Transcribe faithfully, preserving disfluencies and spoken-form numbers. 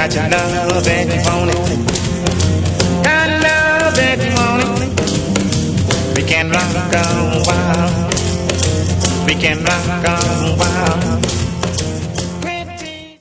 got your love and you want it. Got love and you want it. We can rock on wild. We can rock on wild.